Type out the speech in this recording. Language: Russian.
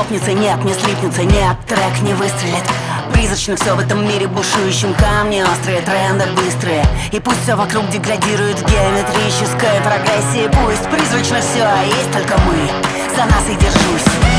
схлопнется, нет, не слипнется, нет, трек не выстрелит. Призрачно все в этом мире бушующем, камни острые, тренды быстрые. И пусть все вокруг деградирует в геометрической прогрессии. Пусть призрачно все, а есть только мы, за нас и держусь.